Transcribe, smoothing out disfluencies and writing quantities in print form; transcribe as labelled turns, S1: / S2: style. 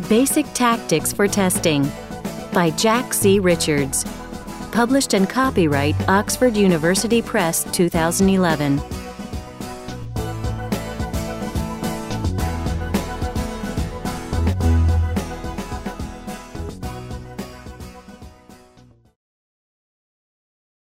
S1: Basic Tactics for Testing by Jack C. Richards. Published and copyright Oxford University Press 2011.